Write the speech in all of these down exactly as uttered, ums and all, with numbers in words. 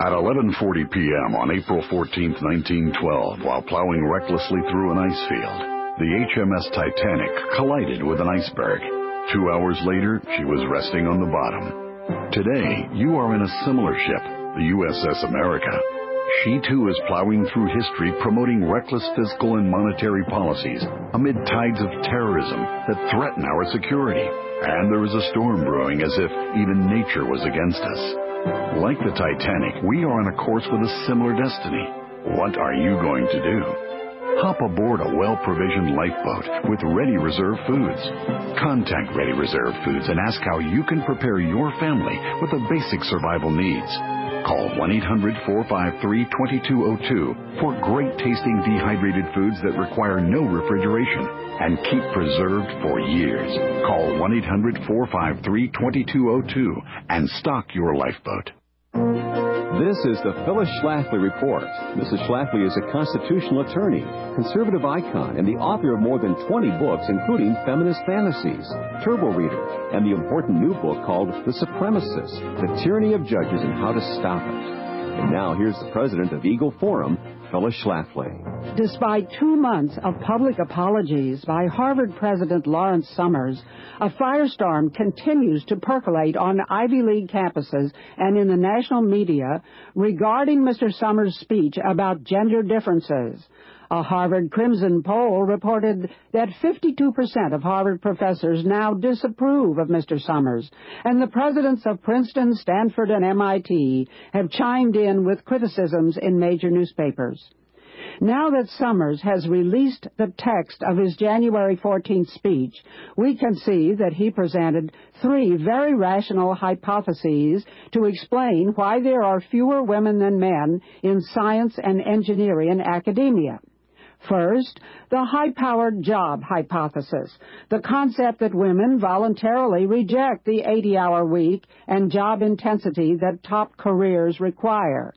At eleven forty p.m. on April fourteenth, nineteen twelve, while plowing recklessly through an ice field, the H M S Titanic collided with an iceberg. Two hours later, she was resting on the bottom. Today, you are in a similar ship, the U S S America. She, too, is plowing through history, promoting reckless fiscal and monetary policies amid tides of terrorism that threaten our security. And there is a storm brewing as if even nature was against us. Like the Titanic, we are on a course with a similar destiny. What are you going to do? Hop aboard a well-provisioned lifeboat with Ready Reserve Foods. Contact Ready Reserve Foods and ask how you can prepare your family with the basic survival needs. Call one eight hundred, four five three, two two zero two for great-tasting dehydrated foods that require no refrigeration and keep preserved for years. Call one eight hundred, four five three, two two zero two and stock your lifeboat. This is the Phyllis Schlafly Report. Missus Schlafly is a constitutional attorney, conservative icon, and the author of more than twenty books, including Feminist Fantasies, Turbo Reader, and the important new book called The Supremacists, The Tyranny of Judges and How to Stop It. And now here's the president of Eagle Forum, Phyllis Schlafly. Despite two months of public apologies by Harvard President Lawrence Summers, a firestorm continues to percolate on Ivy League campuses and in the national media regarding Mister Summers' speech about gender differences. A Harvard Crimson poll reported that fifty-two percent of Harvard professors now disapprove of Mister Summers, and the presidents of Princeton, Stanford, and M I T have chimed in with criticisms in major newspapers. Now that Summers has released the text of his January fourteenth speech, we can see that he presented three very rational hypotheses to explain why there are fewer women than men in science and engineering and academia. First, the high-powered job hypothesis, the concept that women voluntarily reject the eighty-hour week and job intensity that top careers require.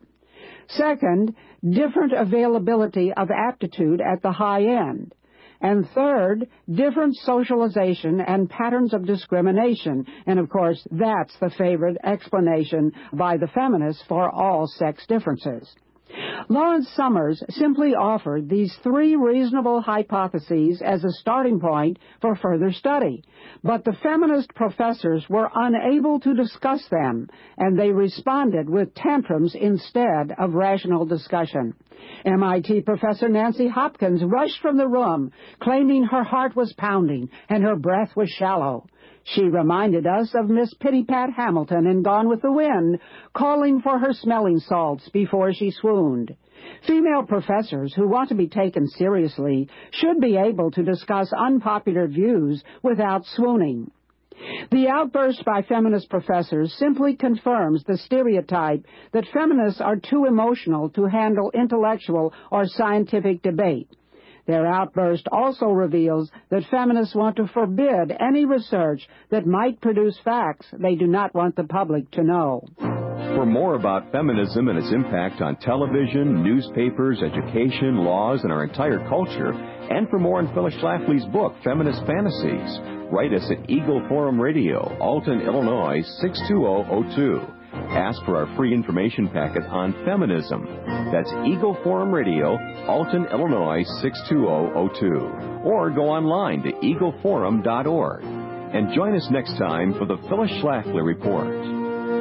Second, different availability of aptitude at the high end. And third, different socialization and patterns of discrimination. And, of course, that's the favorite explanation by the feminists for all sex differences. Lawrence Summers simply offered these three reasonable hypotheses as a starting point for further study, but the feminist professors were unable to discuss them, and they responded with tantrums instead of rational discussion. M I T professor Nancy Hopkins rushed from the room, claiming her heart was pounding and her breath was shallow. She reminded us of Miss Pitty Pat Hamilton in Gone with the Wind, calling for her smelling salts before she swooned. Female professors who want to be taken seriously should be able to discuss unpopular views without swooning. The outburst by feminist professors simply confirms the stereotype that feminists are too emotional to handle intellectual or scientific debate. Their outburst also reveals that feminists want to forbid any research that might produce facts they do not want the public to know. For more about feminism and its impact on television, newspapers, education, laws, and our entire culture, and for more on Phyllis Schlafly's book, Feminist Fantasies, write us at Eagle Forum Radio, Alton, Illinois, six two zero zero two. Ask for our free information packet on feminism. That's Eagle Forum Radio, Alton, Illinois, six two zero zero two. Or go online to eagle forum dot org. And join us next time for the Phyllis Schlafly Report.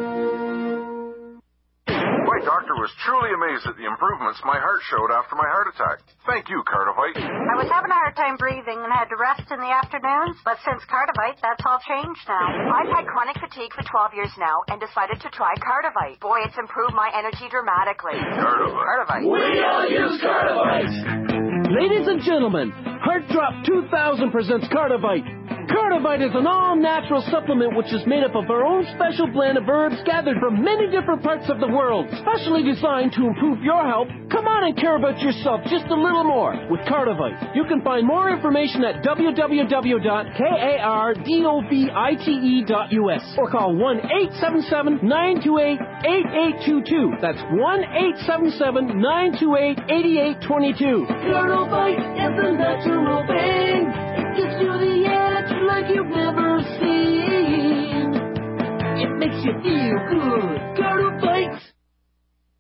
Doctor was truly amazed at the improvements my heart showed after my heart attack. Thank you, Cardivite. I was having a hard time breathing and had to rest in the afternoons, but since Cardivite, that's all changed now. I've had chronic fatigue for twelve years now and decided to try Cardivite. Boy, it's improved my energy dramatically. Cardivite. Cardivite. We all use Cardivite. Ladies and gentlemen, Heart Drop two thousand presents Cardivite. Cardivite is an all-natural supplement which is made up of our own special blend of herbs gathered from many different parts of the world, specially designed to improve your health. Come on and care about yourself just a little more with Cardivite. You can find more information at w w w dot cardovite dot u s or call one eight seven seven, nine two eight, eight eight two two. That's one eight seven seven, nine two eight, eight eight two two. Cardivite is a natural thing. It gives you the edge like you've never seen. It makes you feel good. Cardivite.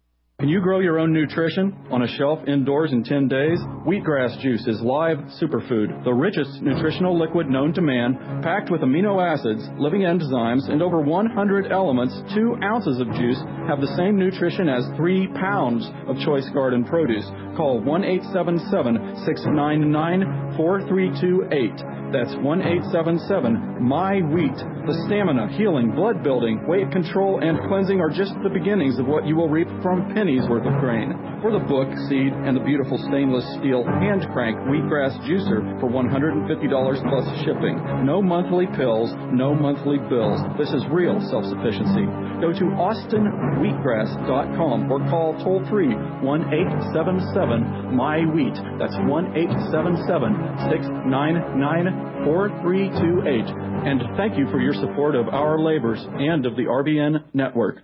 Can you grow your own nutrition on a shelf indoors in ten days? Wheatgrass juice is live superfood, the richest nutritional liquid known to man, packed with amino acids, living enzymes, and over one hundred elements. Two ounces of juice have the same nutrition as three pounds of choice garden produce. Call one eight seven seven, six nine nine, four three two eight. That's one eight seven seven, M Y wheat. The stamina, healing, blood building, weight control, and cleansing are just the beginnings of what you will reap from pennies worth of grain. For the book, seed, and the beautiful stainless steel hand crank wheatgrass juicer for one hundred fifty dollars plus shipping. No monthly pills, no monthly bills. This is real self-sufficiency. Go to austin wheatgrass dot com or call toll free one eight seven seven, M Y wheat. That's one eight seven seven, six nine nine, four three two eight. And thank you for your support of our labors and of the R B N network.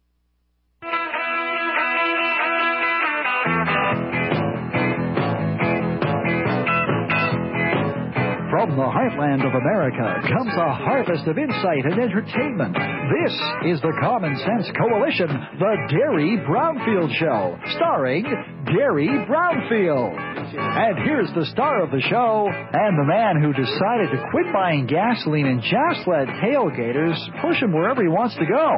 From the heartland of America comes a harvest of insight and entertainment. This is the Common Sense Coalition, the Gary Brownfield Show, starring Gary Brownfield. And here's the star of the show, and the man who decided to quit buying gasoline and gas-led tailgaters, push him wherever he wants to go.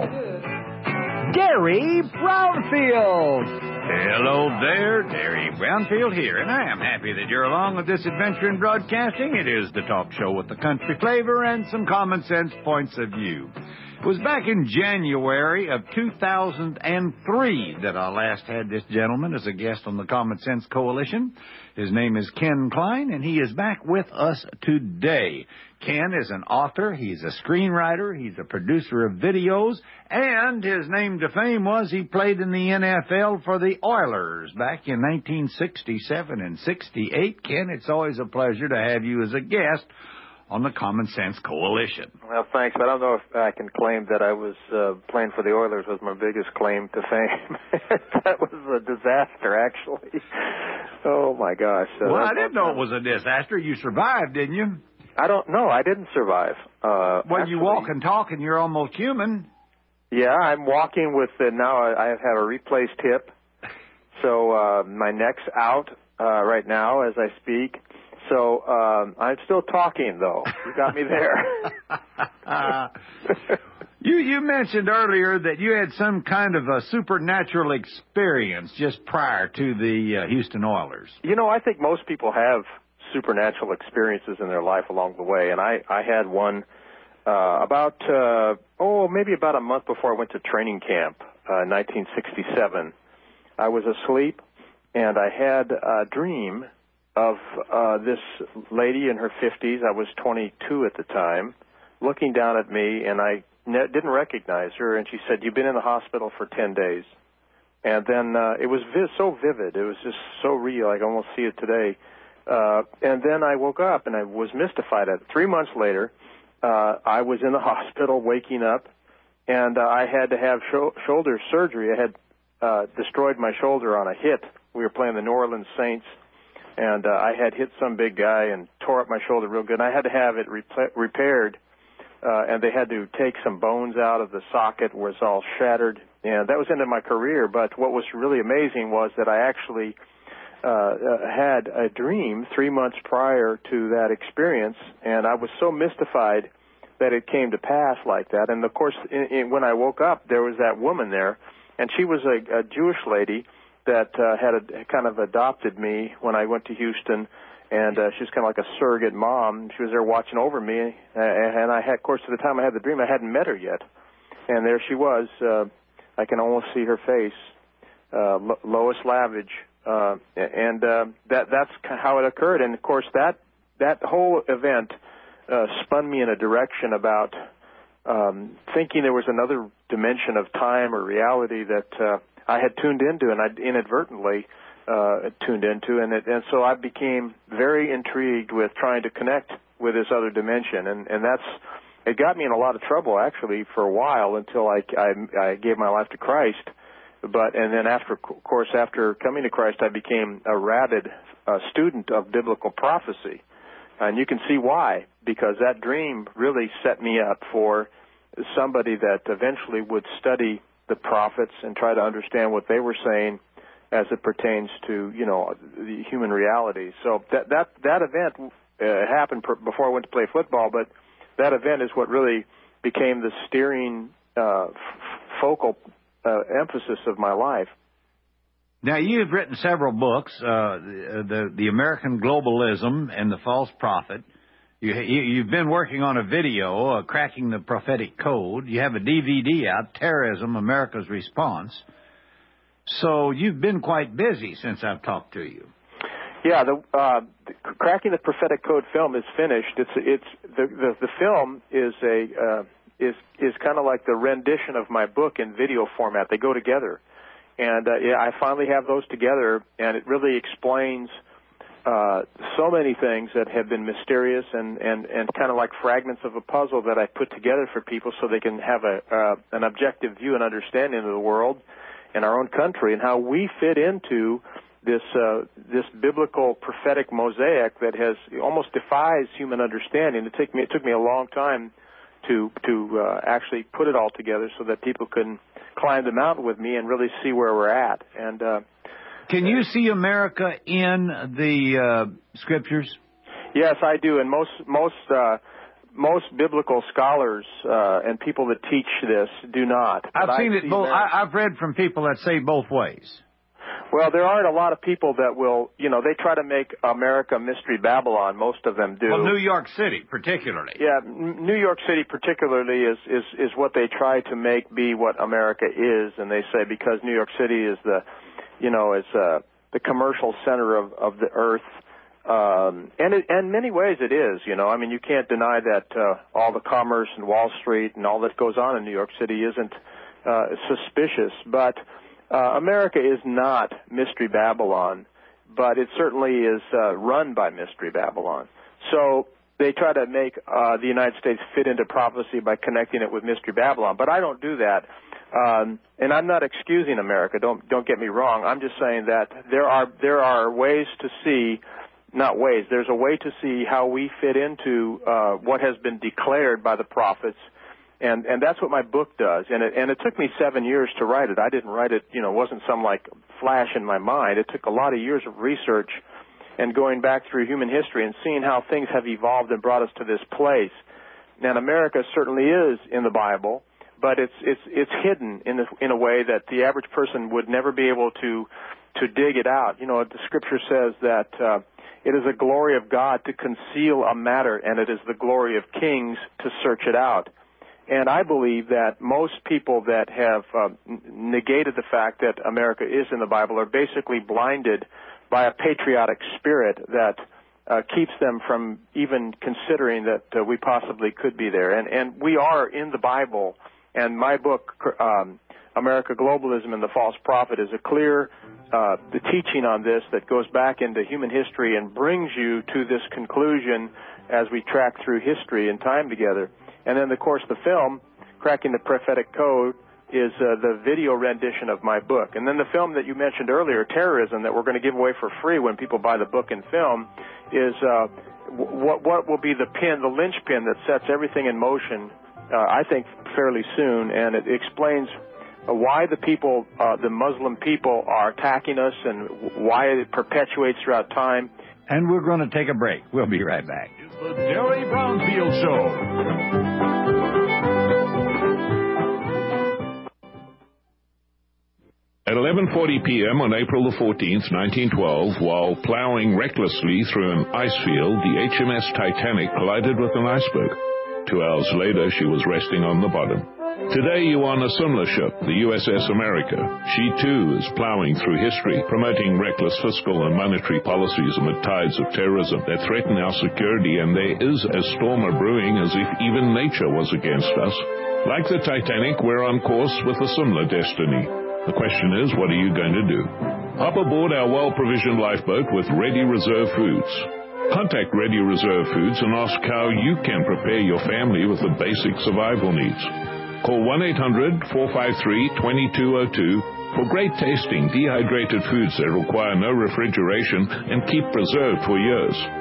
Gary Brownfield! Hello there, Gary Brownfield here, and I am happy that you're along with this adventure in broadcasting. It is the talk show with the country flavor and some common sense points of view. It was back in January of two thousand three that I last had this gentleman as a guest on the Common Sense Coalition. His name is Ken Klein, and he is back with us today. Ken is an author, he's a screenwriter, he's a producer of videos, and his name to fame was he played in the N F L for the Oilers back in nineteen sixty-seven and sixty-eight. Ken, it's always a pleasure to have you as a guest on the Common Sense Coalition. Well, thanks, but I don't know if I can claim that I was uh, playing for the Oilers was my biggest claim to fame. That was a disaster, actually. Oh, my gosh. Uh, well, I didn't know it was a disaster. You survived, didn't you? I don't know. I didn't survive. Uh, well, actually, you walk and talk, and you're almost human. Yeah, I'm walking with, uh, now I, I have a replaced hip. So uh, my neck's out uh, right now as I speak. So um, I'm still talking, though. You got me there. uh, you you mentioned earlier that you had some kind of a supernatural experience just prior to the uh, Houston Oilers. You know, I think most people have supernatural experiences in their life along the way, and I, I had one uh, about, uh, oh, maybe about a month before I went to training camp uh, in nineteen sixty-seven. I was asleep, and I had a dream of uh, this lady in her fifties, I was twenty-two at the time, looking down at me, and I ne- didn't recognize her, and she said, "You've been in the hospital for ten days. And then uh, it was vi- so vivid, it was just so real, I can almost see it today. Uh, and then I woke up, and I was mystified at it. Three months later, uh, I was in the hospital waking up, and uh, I had to have sho- shoulder surgery. I had uh, destroyed my shoulder on a hit. We were playing the New Orleans Saints, and uh, I had hit some big guy and tore up my shoulder real good. And I had to have it repla- repaired, uh, and they had to take some bones out of the socket where it's all shattered. And that was the end of my career. But what was really amazing was that I actually uh, uh, had a dream three months prior to that experience, and I was so mystified that it came to pass like that. And, of course, in, in, when I woke up, there was that woman there, and she was a, a Jewish lady that uh, had a, kind of adopted me when I went to Houston, and uh, she was kind of like a surrogate mom. She was there watching over me, uh, and I had, of course, at the time I had the dream, I hadn't met her yet. And there she was. Uh, I can almost see her face, uh, Lo- Lois Lavage, uh, and uh, that that's how it occurred. And, of course, that, that whole event uh, spun me in a direction about um, thinking there was another dimension of time or reality that uh, I had tuned into, and I inadvertently uh, tuned into, and, it, and so I became very intrigued with trying to connect with this other dimension, and, and that's it got me in a lot of trouble actually for a while until I, I, I gave my life to Christ. But and then after, of course, after coming to Christ, I became a rabid uh, student of biblical prophecy, and you can see why, because that dream really set me up for somebody that eventually would study the prophets and try to understand what they were saying as it pertains to, you know, the human reality. So that that that event uh, happened per, before I went to play football, but that event is what really became the steering uh, f- focal uh, emphasis of my life. Now, you've written several books, uh, the, the the American Globalism and the False Prophet. You, you, you've been working on a video, uh, Cracking the Prophetic Code. You have a D V D out, Terrorism, America's Response. So you've been quite busy since I've talked to you. Yeah, the, uh, the Cracking the Prophetic Code film is finished. It's it's the the, the film is a uh, is is kind of like the rendition of my book in video format. They go together. And, uh, yeah, I finally have those together, and it really explains uh, so many things that have been mysterious and, and, and kind of like fragments of a puzzle that I put together for people so they can have a uh, an objective view and understanding of the world and our own country and how we fit into this uh, this biblical prophetic mosaic that has almost defies human understanding. It took me it took me a long time to to uh, actually put it all together so that people can climb the mountain with me and really see where we're at. And uh, can you see America in the uh, scriptures? Yes, I do. And most most uh, most biblical scholars uh, and people that teach this do not. I've but seen I it both. I, I've read from people that say both ways. Well, there aren't a lot of people that will, you know, they try to make America Mystery Babylon. Most of them do. Well, New York City, particularly. Yeah, N- New York City particularly is, is, is what they try to make be what America is. And they say because New York City is the, you know, is uh, the commercial center of, of the earth. Um, and it, in many ways it is, you know. I mean, you can't deny that uh, all the commerce and Wall Street and all that goes on in New York City isn't uh, suspicious. But Uh, America is not Mystery Babylon, but it certainly is uh, run by Mystery Babylon. So they try to make uh, the United States fit into prophecy by connecting it with Mystery Babylon, but I don't do that. Um, and I'm not excusing America. Don't don't get me wrong. I'm just saying that there are there are ways to see, not ways. There's a way to see how we fit into uh, what has been declared by the prophets. And and that's what my book does. And it and it took me seven years to write it. I didn't write it, you know, it wasn't some like flash in my mind. It took a lot of years of research and going back through human history and seeing how things have evolved and brought us to this place. And America certainly is in the Bible, but it's it's it's hidden in a, in a way that the average person would never be able to to dig it out. You know, the scripture says that uh, it is the glory of God to conceal a matter, and it is the glory of kings to search it out. And I believe that most people that have uh, negated the fact that America is in the Bible are basically blinded by a patriotic spirit that uh, keeps them from even considering that uh, we possibly could be there. And, and we are in the Bible, and my book, um, America Globalism and the False Prophet, is a clear uh, the teaching on this that goes back into human history and brings you to this conclusion as we track through history and time together. And then, of course, the film, Cracking the Prophetic Code, is uh, the video rendition of my book. And then the film that you mentioned earlier, Terrorism, that we're going to give away for free when people buy the book and film, is uh, what, what will be the pin, the linchpin that sets everything in motion, uh, I think, fairly soon. And it explains uh, why the people, uh, the Muslim people, are attacking us and why it perpetuates throughout time. And we're going to take a break. We'll be right back. It's the Jerry Brownfield Show. At eleven forty p.m. on April the fourteenth, nineteen twelve, while plowing recklessly through an ice field, the H M S Titanic collided with an iceberg. Two hours later, she was resting on the bottom. Today, you are on a similar ship, the U S S America. She, too, is plowing through history, promoting reckless fiscal and monetary policies amid tides of terrorism that threaten our security, and there is a storm brewing as if even nature was against us. Like the Titanic, we're on course with a similar destiny. The question is, what are you going to do? Hop aboard our well-provisioned lifeboat with Ready Reserve Foods. Contact Ready Reserve Foods and ask how you can prepare your family with the basic survival needs. Call one eight hundred, four five three, two two zero two for great-tasting, dehydrated foods that require no refrigeration and keep preserved for years.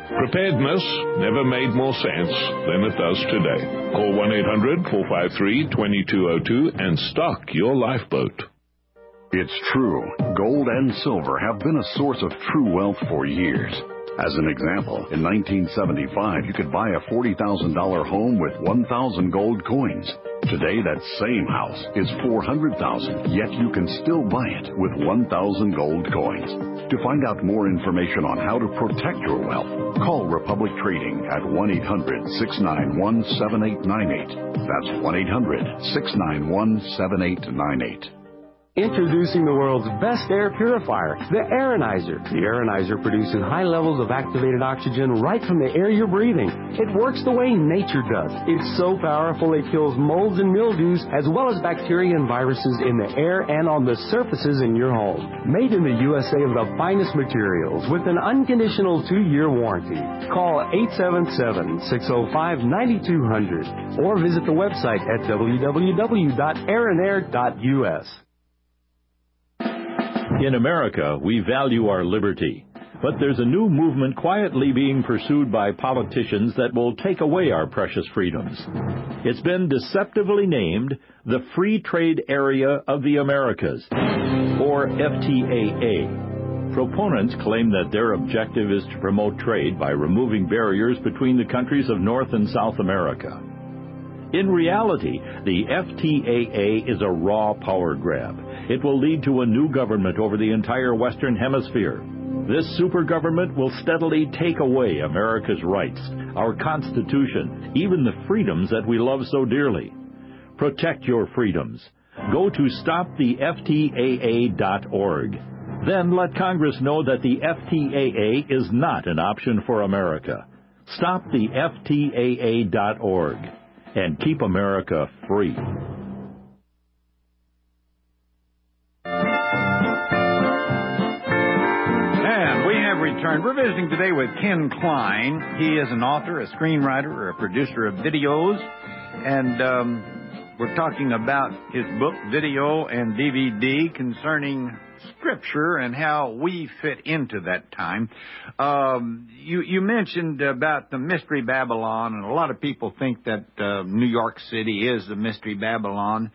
Preparedness never made more sense than it does today. Call one eight hundred, four five three, two two zero two and stock your lifeboat. It's true. Gold and silver have been a source of true wealth for years. As an example, in nineteen seventy-five, you could buy a forty thousand dollars home with one thousand gold coins. Today, that same house is four hundred thousand dollars, yet you can still buy it with one thousand gold coins. To find out more information on how to protect your wealth, call Republic Trading at one eight hundred, six nine one, seven eight nine eight. That's one eight hundred, six nine one, seven eight nine eight. Introducing the world's best air purifier, the Aeronizer. The Aeronizer produces high levels of activated oxygen right from the air you're breathing. It works the way nature does. It's so powerful it kills molds and mildews as well as bacteria and viruses in the air and on the surfaces in your home. Made in the U S A of the finest materials with an unconditional two-year warranty. Call eight seven seven, six zero five, nine two zero zero or visit the website at w w w dot aeronair dot u s. In America, we value our liberty, but there's a new movement quietly being pursued by politicians that will take away our precious freedoms. It's been deceptively named the Free Trade Area of the Americas, or F T A A. Proponents claim that their objective is to promote trade by removing barriers between the countries of North and South America. In reality, the F T A A is a raw power grab. It will lead to a new government over the entire Western Hemisphere. This super government will steadily take away America's rights, our Constitution, even the freedoms that we love so dearly. Protect your freedoms. Go to stop the F T A A dot org. Then let Congress know that the F T A A is not an option for America. Stop the F T A A dot org. And keep America free. And we have returned. We're visiting today with Ken Klein. He is an author, a screenwriter, a producer of videos, and um, we're talking about his book, video, and D V D concerning Scripture and how we fit into that time. Um, you, you mentioned about the Mystery Babylon, and a lot of people think that uh, New York City is the Mystery Babylon.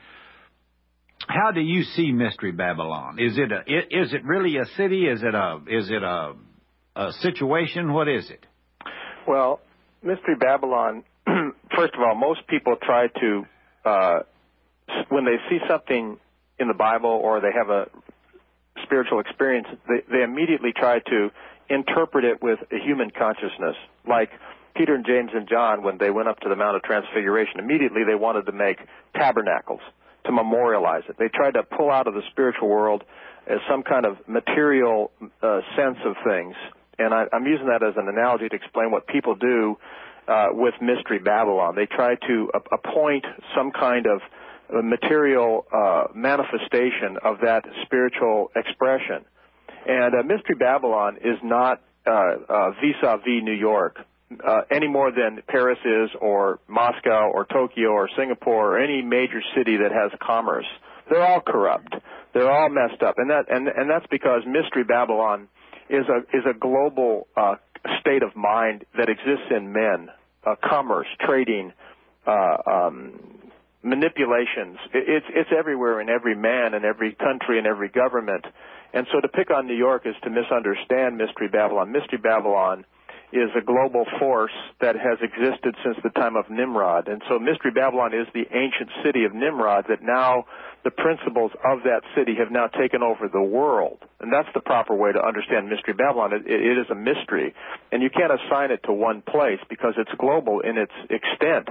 How do you see Mystery Babylon? Is it a, is it really a city? Is it a is it a, a situation? What is it? Well, Mystery Babylon. First of all, most people try to uh, when they see something in the Bible or they have a spiritual experience, they, they immediately try to interpret it with a human consciousness. Like Peter and James and John, when they went up to the Mount of Transfiguration, immediately they wanted to make tabernacles to memorialize it. They tried to pull out of the spiritual world as some kind of material uh, sense of things. And I, I'm using that as an analogy to explain what people do uh, with Mystery Babylon. They try to uh, appoint some kind of a material uh, manifestation of that spiritual expression. And uh, Mystery Babylon is not uh, uh, vis-a-vis New York uh, any more than Paris is, or Moscow, or Tokyo, or Singapore, or any major city that has commerce. They're all corrupt. They're all messed up. And that and, and that's because Mystery Babylon is a, is a global uh, state of mind that exists in men, uh, commerce, trading, uh, um, manipulations. It's it's everywhere in every man and every country and every government. And so to pick on New York is to misunderstand Mystery Babylon. Mystery Babylon is a global force that has existed since the time of Nimrod. And so Mystery Babylon is the ancient city of Nimrod that now the principles of that city have now taken over the world. And that's the proper way to understand Mystery Babylon. It, it is a mystery. And you can't assign it to one place because it's global in its extent.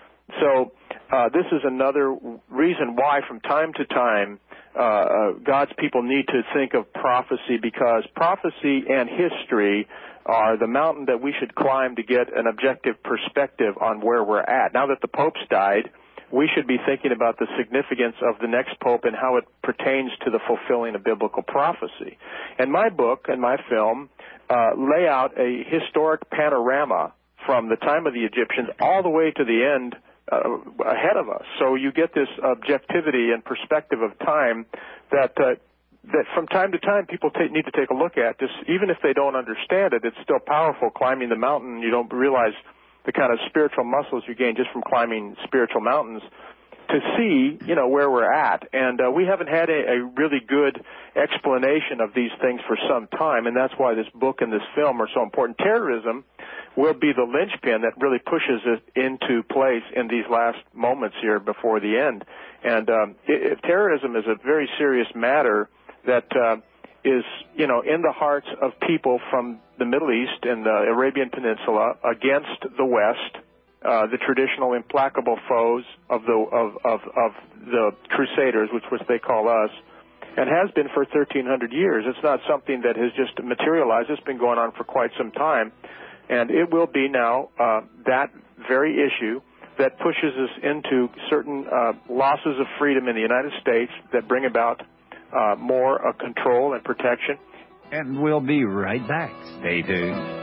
So uh, this is another reason why from time to time uh, uh, God's people need to think of prophecy, because prophecy and history are the mountain that we should climb to get an objective perspective on where we're at. Now that the popes died, we should be thinking about the significance of the next pope and how it pertains to the fulfilling of biblical prophecy. And my book and my film uh, lay out a historic panorama from the time of the Egyptians all the way to the end Uh, ahead of us. So you get this objectivity and perspective of time that uh, that from time to time people take, need to take a look at. Just even if they don't understand it, it's still powerful. Climbing the mountain, you don't realize the kind of spiritual muscles you gain just from climbing spiritual mountains. To see, you know, where we're at. And uh, we haven't had a, a really good explanation of these things for some time, and that's why this book and this film are so important. Terrorism will be the linchpin that really pushes it into place in these last moments here before the end. And um, it, terrorism is a very serious matter that uh, is, you know, in the hearts of people from the Middle East and the Arabian Peninsula against the West. Uh, the traditional implacable foes of the of, of, of the Crusaders, which was they call us, and has been for thirteen hundred years. It's not something that has just materialized. It's been going on for quite some time, and it will be now uh, that very issue that pushes us into certain uh, losses of freedom in the United States that bring about uh, more uh, control and protection. And we'll be right back. Stay tuned.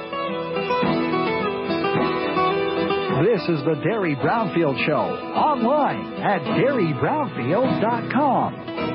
This is the Derry Brownfield Show, online at Derry Brownfield dot com.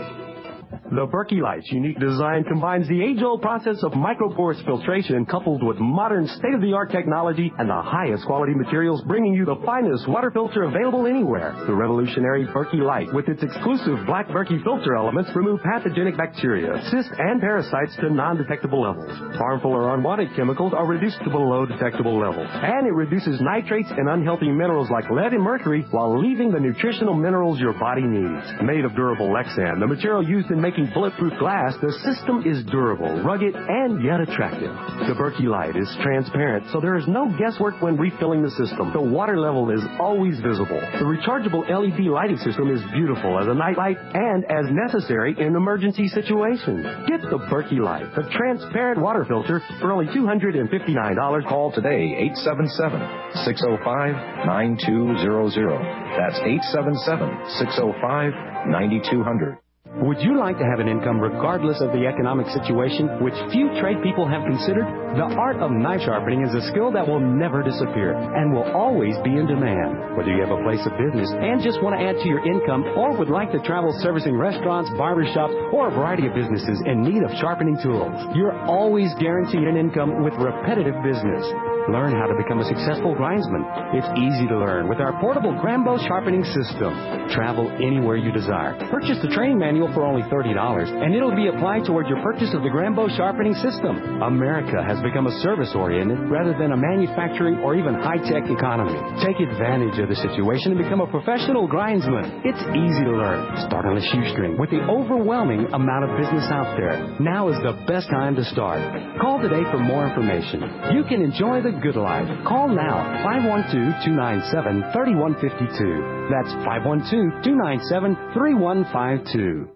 The Berkey Light's unique design combines the age-old process of microporous filtration coupled with modern state-of-the-art technology and the highest quality materials, bringing you the finest water filter available anywhere. The revolutionary Berkey Light, with its exclusive black Berkey filter elements, remove pathogenic bacteria, cysts, and parasites to non-detectable levels. Harmful or unwanted chemicals are reduced to below detectable levels. And it reduces nitrates and unhealthy minerals like lead and mercury while leaving the nutritional minerals your body needs. Made of durable Lexan, the material used in making bulletproof glass, the system is durable, rugged, and yet attractive. The Berkey Light is transparent, so there is no guesswork when refilling the system. The water level is always visible. The rechargeable L E D lighting system is beautiful as a night light and as necessary in emergency situations. Get the Berkey Light, the transparent water filter, for only two hundred fifty-nine dollars. Call today, eight seven seven, six oh five, nine two zero zero. That's eight seven seven, six oh five, nine two zero zero. Would you like to have an income regardless of the economic situation, which few trade people have considered? The art of knife sharpening is a skill that will never disappear and will always be in demand. Whether you have a place of business and just want to add to your income, or would like to travel servicing restaurants, barbershops, or a variety of businesses in need of sharpening tools, you're always guaranteed an income with repetitive business. Learn how to become a successful grindsman. It's easy to learn with our portable Grambo sharpening system. Travel anywhere you desire. Purchase the training manual for only thirty dollars, and it'll be applied toward your purchase of the Grambo sharpening system. America has become a service-oriented rather than a manufacturing or even high-tech economy. Take advantage of the situation and become a professional grindsman. It's easy to learn. Start on a shoestring with the overwhelming amount of business out there. Now is the best time to start. Call today for more information. You can enjoy the good life. Call now, five one two, two nine seven, three one five two. That's five one two, two nine seven, three one five two.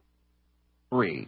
Three.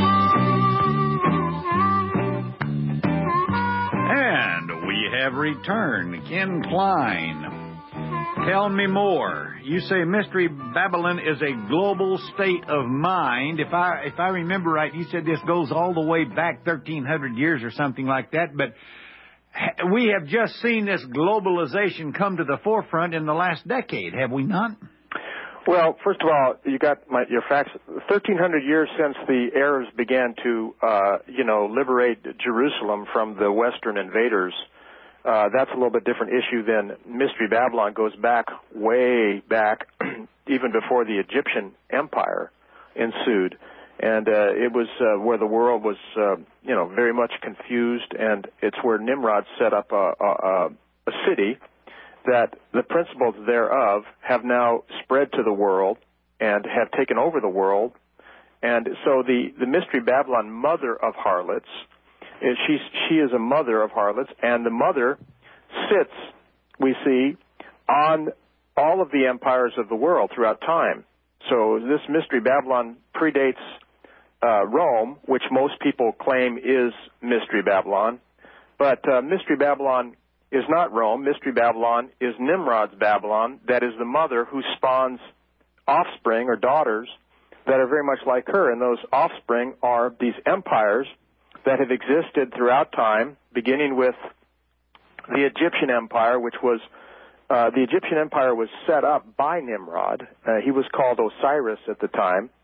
And we have returned. Ken Klein, tell me more. You say Mystery Babylon is a global state of mind. If I if I remember right, you said this goes all the way back thirteen hundred years or something like that, but we have just seen this globalization come to the forefront in the last decade, have we not? Well, first of all, you got my, your facts. thirteen hundred years since the Arabs began to, uh, you know, liberate Jerusalem from the Western invaders. Uh, that's a little bit different issue than Mystery Babylon. Goes back way back, even before the Egyptian Empire ensued. And uh, it was uh, where the world was, uh, you know, very much confused, and it's where Nimrod set up a, a, a city that the principles thereof have now spread to the world and have taken over the world. And so the, the Mystery Babylon, mother of harlots, is she's, she is a mother of harlots, and the mother sits, we see, on all of the empires of the world throughout time. So this Mystery Babylon predates Uh, Rome, which most people claim is Mystery Babylon. But uh, Mystery Babylon is not Rome. Mystery Babylon is Nimrod's Babylon, that is the mother who spawns offspring or daughters that are very much like her. And those offspring are these empires that have existed throughout time, beginning with the Egyptian Empire, which was, uh, the Egyptian Empire was set up by Nimrod. Uh, he was called Osiris at the time.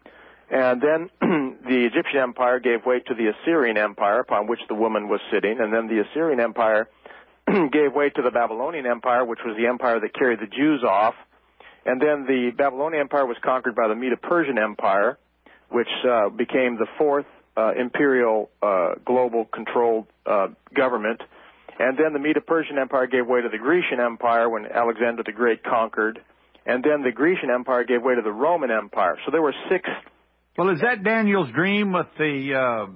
And then the Egyptian Empire gave way to the Assyrian Empire, upon which the woman was sitting. And then the Assyrian Empire gave way to the Babylonian Empire, which was the empire that carried the Jews off. And then the Babylonian Empire was conquered by the Medo-Persian Empire, which uh, became the fourth uh, imperial uh, global controlled uh, government. And then the Medo-Persian Empire gave way to the Grecian Empire when Alexander the Great conquered. And then the Grecian Empire gave way to the Roman Empire. So there were six. Well, is that Daniel's dream with the uh,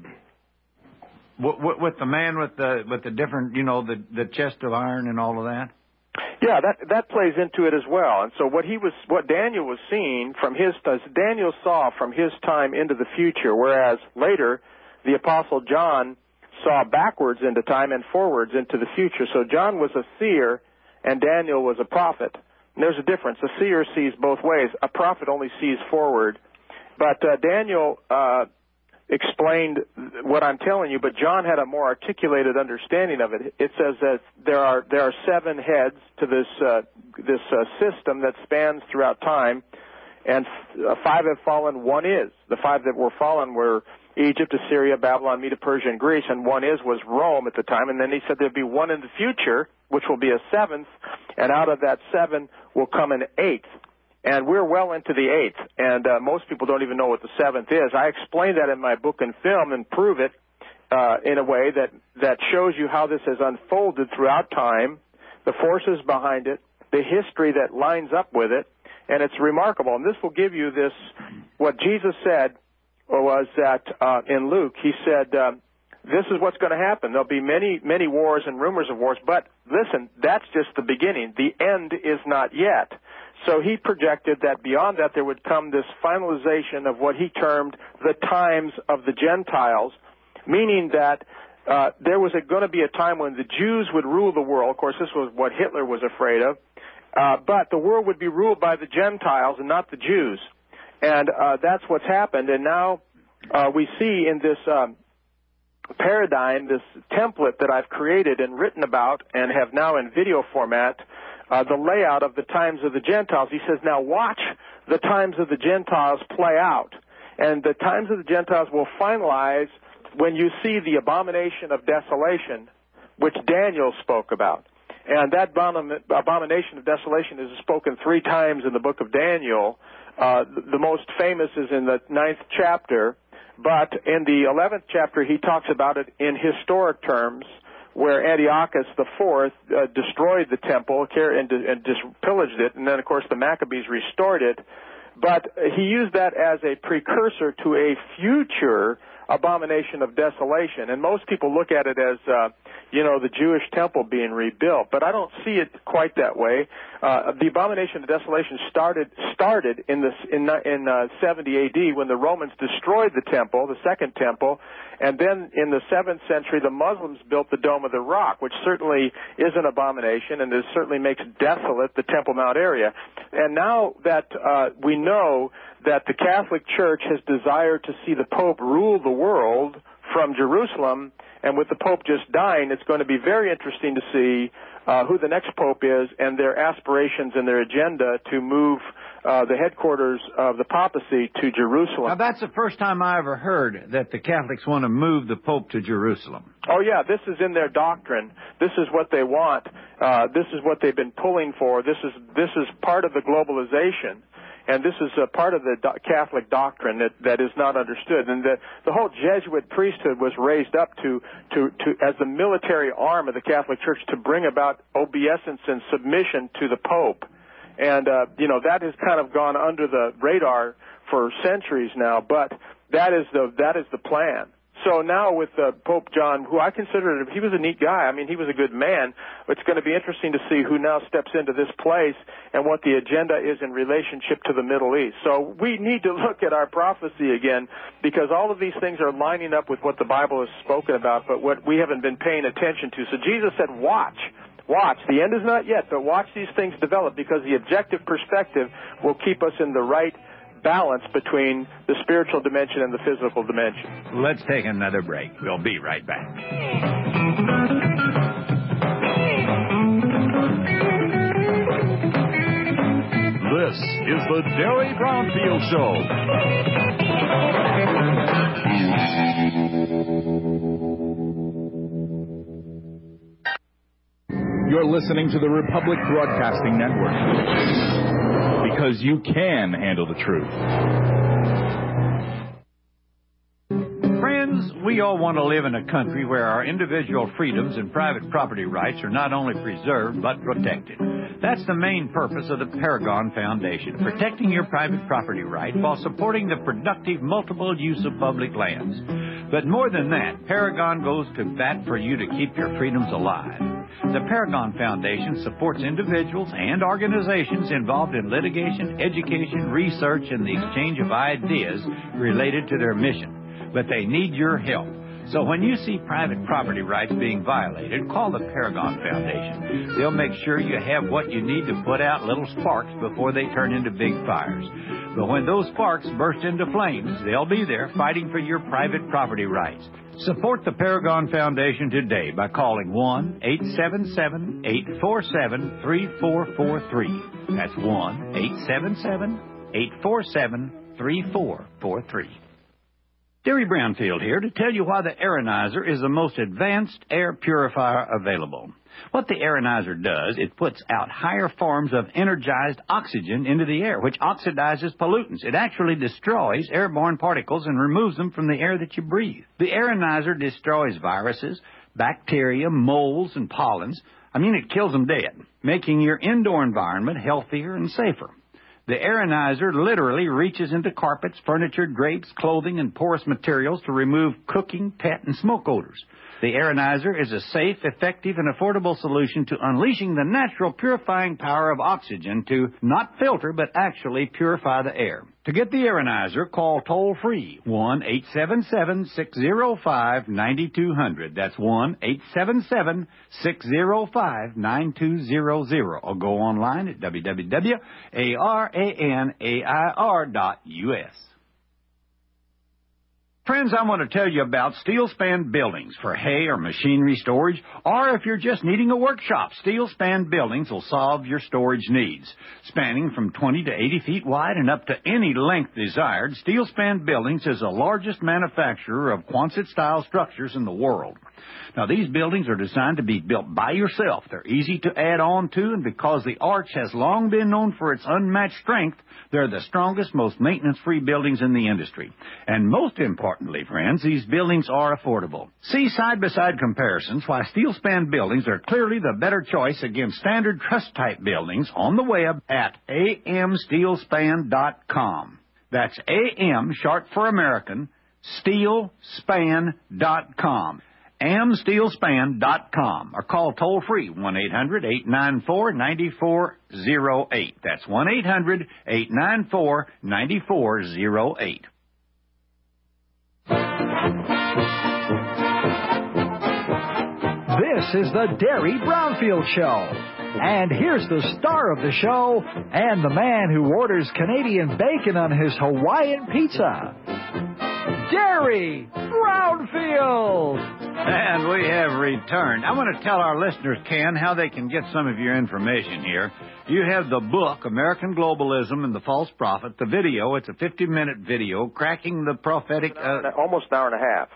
w- with the man with the with the different, you know, the the chest of iron and all of that? Yeah, that that plays into it as well. And so what he was, what Daniel was seeing from his, Daniel saw from his time into the future, whereas later the Apostle John saw backwards into time and forwards into the future. So John was a seer and Daniel was a prophet. And there's a difference. A seer sees both ways. A prophet only sees forward. But uh, Daniel uh, explained what I'm telling you, but John had a more articulated understanding of it. It says that there are there are seven heads to this uh, this uh, system that spans throughout time, and f- uh, five have fallen. One is the five that were fallen were Egypt, Assyria, Babylon, Medo-Persia, and Greece, and one is was Rome at the time. And then he said there'd be one in the future, which will be a seventh, and out of that seven will come an eighth. And we're well into the eighth, and uh, most people don't even know what the seventh is. I explain that in my book and film and prove it uh, in a way that, that shows you how this has unfolded throughout time, the forces behind it, the history that lines up with it, and it's remarkable. And this will give you this, what Jesus said was that uh, in Luke, he said, uh, this is what's going to happen. There'll be many, many wars and rumors of wars, but listen, that's just the beginning. The end is not yet. So he projected that beyond that there would come this finalization of what he termed the times of the Gentiles, meaning that uh, there was going to be a time when the Jews would rule the world. Of course, this was what Hitler was afraid of. Uh, but the world would be ruled by the Gentiles and not the Jews. And uh, that's what's happened. And now uh, we see in this um, paradigm, this template that I've created and written about and have now in video format, Uh, the layout of the times of the Gentiles. He says, now watch the times of the Gentiles play out. And the times of the Gentiles will finalize when you see the abomination of desolation, which Daniel spoke about. And that abomination of desolation is spoken three times in the book of Daniel. Uh, the most famous is in the ninth chapter. But in the eleventh chapter, he talks about it in historic terms, where Antiochus the Fourth uh, destroyed the temple and, and just pillaged it, and then, of course, the Maccabees restored it. But he used that as a precursor to a future abomination of desolation. And most people look at it as, uh, you know, the Jewish temple being rebuilt. But I don't see it quite that way. Uh, the abomination of desolation started started in the in, in uh, seventy A D when the Romans destroyed the temple, the second temple. And then in the seventh century, the Muslims built the Dome of the Rock, which certainly is an abomination, and it certainly makes desolate the Temple Mount area. And now that uh, we know that the Catholic Church has desired to see the Pope rule the world from Jerusalem, and with the Pope just dying, it's going to be very interesting to see uh, who the next Pope is and their aspirations and their agenda to move uh, the headquarters of the papacy to Jerusalem. Now, that's the first time I ever heard that the Catholics want to move the Pope to Jerusalem. Oh, yeah, this is in their doctrine. This is what they want. Uh, this is what they've been pulling for. This is this is part of the globalization. And this is a part of the do- Catholic doctrine that, that is not understood. And the, the whole Jesuit priesthood was raised up to, to, to as the military arm of the Catholic Church to bring about obeisance and submission to the Pope. And, uh, you know, that has kind of gone under the radar for centuries now, but that is the, that is the plan. So now with uh, Pope John, who I consider, he was a neat guy. I mean, he was a good man. It's going to be interesting to see who now steps into this place and what the agenda is in relationship to the Middle East. So we need to look at our prophecy again, because all of these things are lining up with what the Bible has spoken about, but what we haven't been paying attention to. So Jesus said, watch. Watch. The end is not yet, but watch these things develop, because the objective perspective will keep us in the right balance between the spiritual dimension and the physical dimension. Let's take another break. We'll be right back. This is the Derry Brownfield Show. You're listening to the Republic Broadcasting Network. Because you can handle the truth. Friends, we all want to live in a country where our individual freedoms and private property rights are not only preserved but protected. That's the main purpose of the Paragon Foundation, protecting your private property right while supporting the productive multiple use of public lands. But more than that, Paragon goes to bat for you to keep your freedoms alive. The Paragon Foundation supports individuals and organizations involved in litigation, education, research, and the exchange of ideas related to their mission. But they need your help. So when you see private property rights being violated, call the Paragon Foundation. They'll make sure you have what you need to put out little sparks before they turn into big fires. But when those sparks burst into flames, they'll be there fighting for your private property rights. Support the Paragon Foundation today by calling one eight seven seven, eight four seven, three four four three. That's one eight seven seven, eight four seven, three four four three. Derry Brownfield here to tell you why the Aeronizer is the most advanced air purifier available. What the Aeronizer does, it puts out higher forms of energized oxygen into the air, which oxidizes pollutants. It actually destroys airborne particles and removes them from the air that you breathe. The Aeronizer destroys viruses, bacteria, molds, and pollens. I mean, it kills them dead, making your indoor environment healthier and safer. The Aeronizer literally reaches into carpets, furniture, drapes, clothing, and porous materials to remove cooking, pet, and smoke odors. The Aeronizer is a safe, effective, and affordable solution to unleashing the natural purifying power of oxygen to not filter, but actually purify the air. To get the Aeronizer, call toll-free one eight seven seven, six zero five, nine two zero zero. That's one eight seven seven, six zero five, nine two zero zero. Or go online at w w w dot aranair dot u s. Friends, I want to tell you about steel span buildings for hay or machinery storage, or if you're just needing a workshop, steel span buildings will solve your storage needs. Spanning from twenty to eighty feet wide and up to any length desired, Steel Span Buildings is the largest manufacturer of Quonset-style structures in the world. Now, these buildings are designed to be built by yourself. They're easy to add on to, and because the arch has long been known for its unmatched strength, they're the strongest, most maintenance-free buildings in the industry. And most importantly, friends, these buildings are affordable. See side-by-side comparisons why Steel Span Buildings are clearly the better choice against standard truss-type buildings on the web at a m steel span dot com. That's A M, short for American, steel span dot com. a m steel span dot com, or call toll-free one eight hundred, eight nine four, nine four zero eight. That's one eight hundred, eight nine four, nine four zero eight. This is the Derry Brownfield Show. And here's the star of the show and the man who orders Canadian bacon on his Hawaiian pizza, Derry Brownfield. And we have returned. I want to tell our listeners, Ken, how they can get some of your information here. You have the book, American Globalism and the False Prophet, the video. It's a fifty-minute video, cracking the prophetic... Uh, Almost an hour and a half.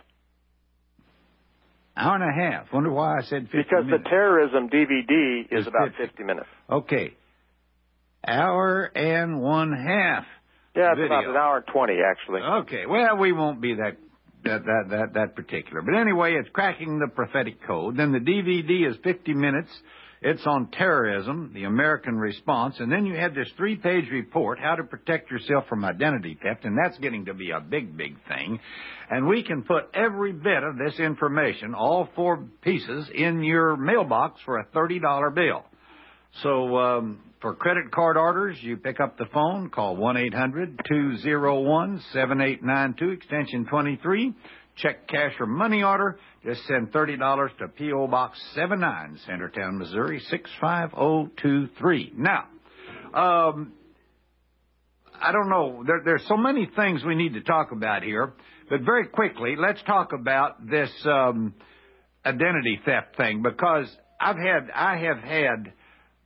Hour and a half. Wonder why I said fifty because minutes. The terrorism D V D is about fifty. fifty minutes. Okay. Hour and one half. Yeah, it's video. about an hour and twenty, actually. Okay. Well, we won't be that that that that that particular. But anyway, it's cracking the prophetic code. Then the D V D is fifty minutes. It's on terrorism, the American response, and then you have this three-page report, how to protect yourself from identity theft, and that's getting to be a big, big thing. And we can put every bit of this information, all four pieces, in your mailbox for a thirty dollar bill. So um, for credit card orders, you pick up the phone, call one eight hundred, two oh one, seven eight nine two, extension twenty-three. Check, cash, or money order, just send thirty dollars to P O. Box seventy-nine, Centertown, Missouri, six five oh two three. Now, um, I don't know. There, there's so many things we need to talk about here, but very quickly, let's talk about this um, identity theft thing, because I've had, I have had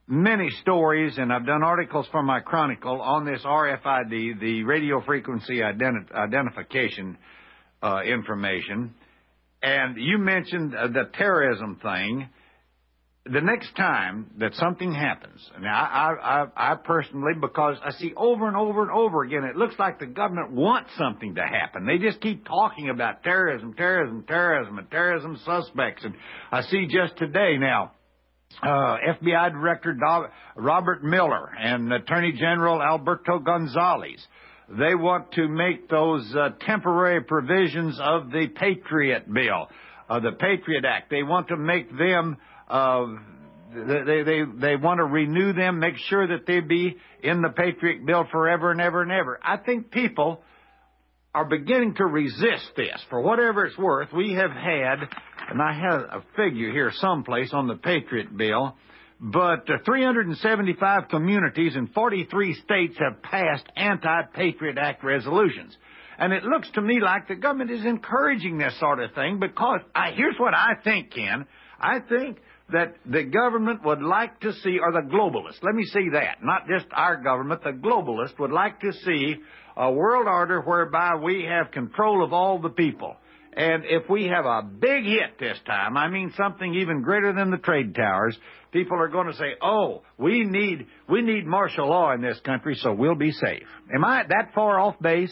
many stories, and I've done articles for my Chronicle on this R F I D, the radio frequency identi- identification uh, information. And you mentioned uh, the terrorism thing. The next time that something happens, and I, I, I, I personally, because I see over and over and over again, it looks like the government wants something to happen. They just keep talking about terrorism, terrorism, terrorism, and terrorism suspects. And I see just today now, uh, F B I Director Do- Robert Mueller and Attorney General Alberto Gonzales, they want to make those uh, temporary provisions of the Patriot Bill, uh, the Patriot Act. They want to make them Uh, they, they, they want to renew them, make sure that they be in the Patriot Bill forever and ever and ever. I think people are beginning to resist this. For whatever it's worth, we have had, and I have a figure here someplace on the Patriot Bill, but uh, three hundred seventy-five communities in forty-three states have passed anti-Patriot Act resolutions. And it looks to me like the government is encouraging this sort of thing because I, here's what I think, Ken. I think that the government would like to see, or the globalists, let me see that, not just our government, the globalists would like to see a world order whereby we have control of all the people. And if we have a big hit this time, I mean something even greater than the trade towers, people are going to say, oh, we need we need martial law in this country, so we'll be safe. Am I that far off base?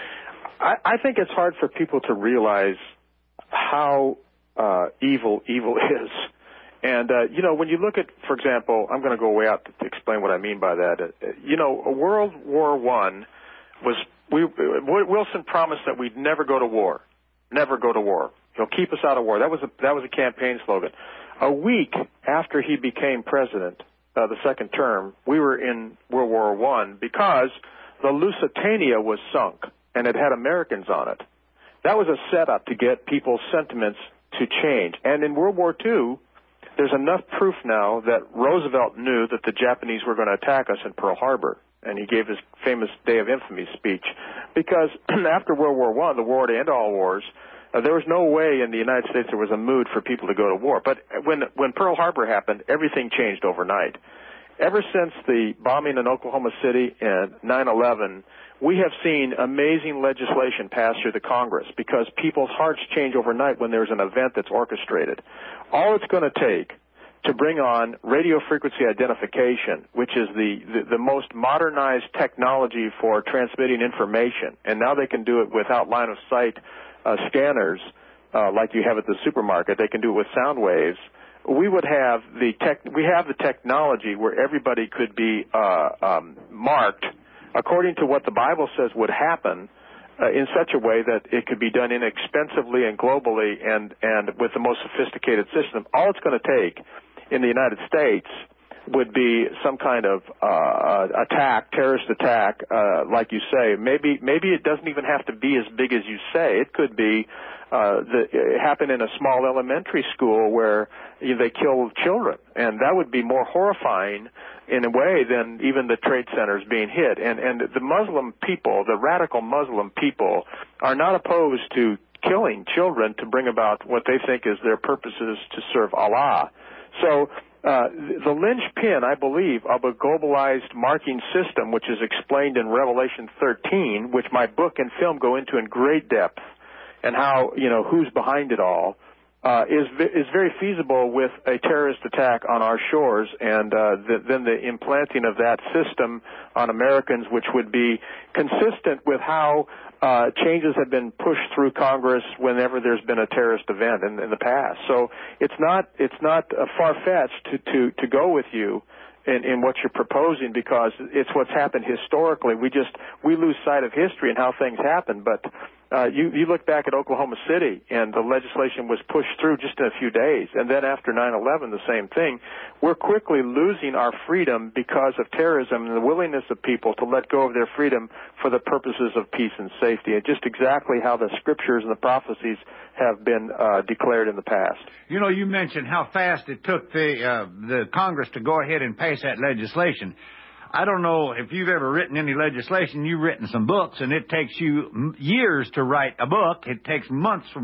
I, I think it's hard for people to realize how uh, evil evil is. And, uh, you know, when you look at, for example, I'm going to go way out to, to explain what I mean by that. Uh, you know, World War One was, we, Wilson promised that we'd never go to war. Never go to war. He'll keep us out of war. That was a, that was a campaign slogan. A week after he became president, uh, the second term, we were in World War One because the Lusitania was sunk and it had Americans on it. That was a setup to get people's sentiments to change. And in World War Two, there's enough proof now that Roosevelt knew that the Japanese were going to attack us in Pearl Harbor, and he gave his famous Day of Infamy speech. Because after World War One, the war to end all wars, uh, there was no way in the United States there was a mood for people to go to war. But when when Pearl Harbor happened, everything changed overnight. Ever since the bombing in Oklahoma City and nine eleven, we have seen amazing legislation pass through the Congress because people's hearts change overnight when there's an event that's orchestrated. All it's going to take to bring on radio frequency identification, which is the, the, the most modernized technology for transmitting information, and now they can do it without line of sight uh, scanners uh, like you have at the supermarket. They can do it with sound waves. We would have the tech, we have the technology where everybody could be uh, um, marked according to what the Bible says would happen, uh, in such a way that it could be done inexpensively and globally and, and with the most sophisticated system. All it's going to take in the United States would be some kind of uh, attack, terrorist attack, uh, like you say. Maybe maybe it doesn't even have to be as big as you say. It could be uh, the, it happen in a small elementary school where you know, they kill children, and that would be more horrifying in a way than even the trade centers being hit. And and the Muslim people, the radical Muslim people, are not opposed to killing children to bring about what they think is their purposes to serve Allah. So uh, the linchpin, I believe, of a globalized marking system, which is explained in Revelation thirteen, which my book and film go into in great depth, and how, you know, who's behind it all, uh, is is very feasible with a terrorist attack on our shores, and uh, the, then the implanting of that system on Americans, which would be consistent with how uh, changes have been pushed through Congress whenever there's been a terrorist event in, in the past. So it's not it's not uh, far-fetched to, to, to go with you in, in what you're proposing, because it's what's happened historically. We just we lose sight of history and how things happen, but Uh, you, you look back at Oklahoma City, and the legislation was pushed through just in a few days. And then after nine eleven, the same thing. We're quickly losing our freedom because of terrorism and the willingness of people to let go of their freedom for the purposes of peace and safety. And just exactly how the scriptures and the prophecies have been uh, declared in the past. You know, you mentioned how fast it took the uh, the Congress to go ahead and pass that legislation. I don't know if you've ever written any legislation. You've written some books, and it takes you years to write a book. It takes months for most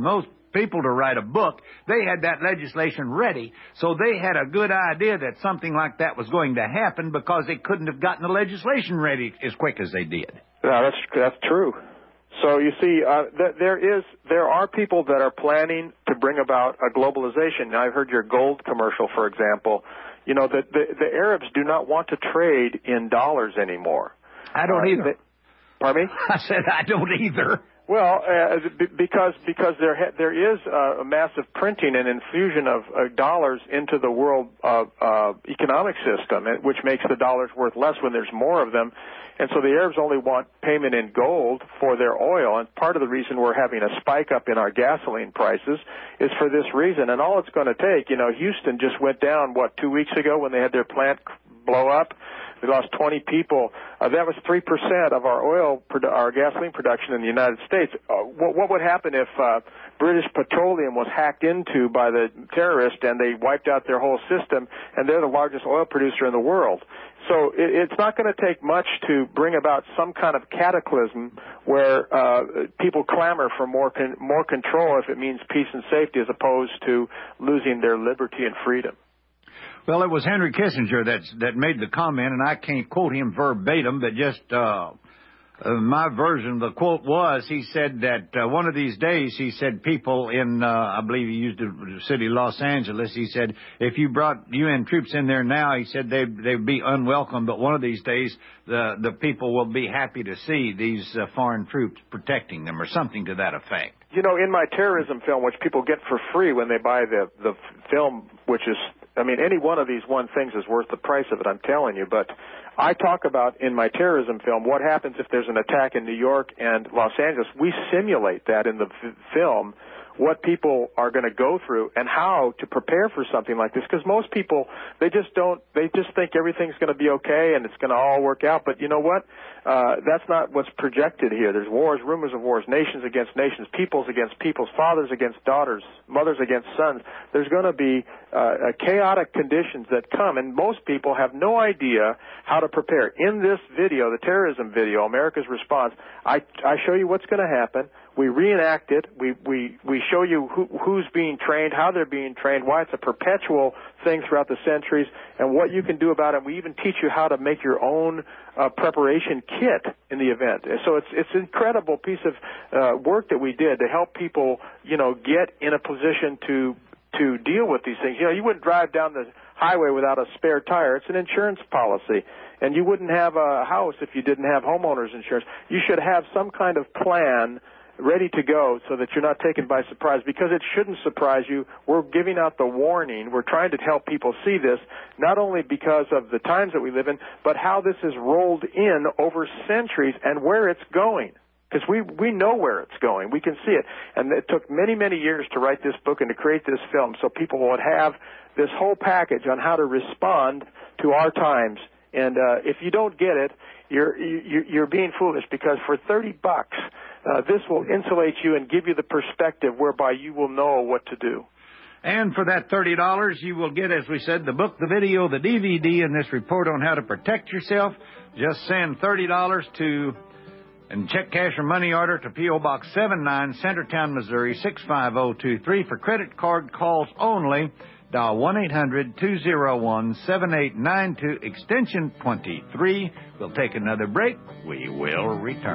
people to write a book. They had that legislation ready, so they had a good idea that something like that was going to happen because they couldn't have gotten the legislation ready as quick as they did. Yeah, that's that's true. So you see, uh, th- there is there are people that are planning to bring about a globalization. Now, I've heard your gold commercial, for example. You know, the, the, the Arabs do not want to trade in dollars anymore. I don't uh, either. They, pardon me? I said I don't either. Well, uh, because because there ha- there is uh, a massive printing and infusion of uh, dollars into the world uh, uh, economic system, which makes the dollars worth less when there's more of them. And so the Arabs only want payment in gold for their oil, and part of the reason we're having a spike up in our gasoline prices is for this reason. And all it's going to take, you know, Houston just went down, what, two weeks ago when they had their plant blow up? We lost twenty people. Uh, that was three percent of our oil, produ- our gasoline production in the United States. Uh, what, what would happen if uh, British Petroleum was hacked into by the terrorists and they wiped out their whole system, and they're the largest oil producer in the world? So it, it's not going to take much to bring about some kind of cataclysm where uh, people clamor for more con- more control if it means peace and safety as opposed to losing their liberty and freedom. Well, it was Henry Kissinger that's, that made the comment, and I can't quote him verbatim, but just uh, uh, my version of the quote was, he said that uh, one of these days, he said people in, uh, I believe he used the city of Los Angeles, he said if you brought U N troops in there now, he said they'd, they'd be unwelcome, but one of these days the, the people will be happy to see these uh, foreign troops protecting them, or something to that effect. You know, in my terrorism film, which people get for free when they buy the, the film, which is, I mean, any one of these one things is worth the price of it, I'm telling you. But I talk about in my terrorism film what happens if there's an attack in New York and Los Angeles. We simulate that in the f- film, what people are going to go through and how to prepare for something like this. Because most people, they just don't, they just think everything's going to be okay and it's going to all work out. But you know what? Uh, that's not what's projected here. There's wars, rumors of wars, nations against nations, peoples against peoples, fathers against daughters, mothers against sons. There's going to be uh, chaotic conditions that come, and most people have no idea how to prepare. In this video, the terrorism video, America's Response, I, I show you what's going to happen. We reenact it. We, we, we show you who, who's being trained, how they're being trained, why it's a perpetual thing throughout the centuries, and what you can do about it. We even teach you how to make your own uh, preparation kit in the event. So it's it's an incredible piece of uh, work that we did to help people, you know, get in a position to to deal with these things. You know, you wouldn't drive down the highway without a spare tire. It's an insurance policy. And you wouldn't have a house if you didn't have homeowners insurance. You should have some kind of plan ready to go so that you're not taken by surprise, because it shouldn't surprise you. We're giving out the warning. We're trying to help people see this, not only because of the times that we live in, but how this has rolled in over centuries and where it's going. Because we, we know where it's going. We can see it. And it took many, many years to write this book and to create this film so people would have this whole package on how to respond to our times. And uh, if you don't get it, you're, you, you're being foolish, because for thirty bucks, Uh, this will insulate you and give you the perspective whereby you will know what to do. And for that thirty dollars, you will get, as we said, the book, the video, the D V D, and this report on how to protect yourself. Just send thirty dollars to, and check, cash, or money order to P O. Box seventy-nine, Centertown, Missouri, six five zero two three. For credit card calls only, dial one eight hundred two oh one seven eight nine two, extension twenty-three. We'll take another break. We will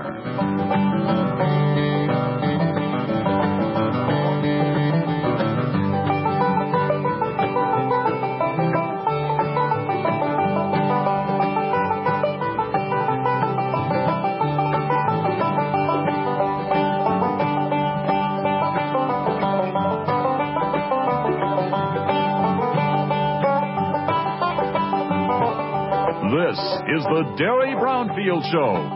return. This is the Derry Brownfield Show.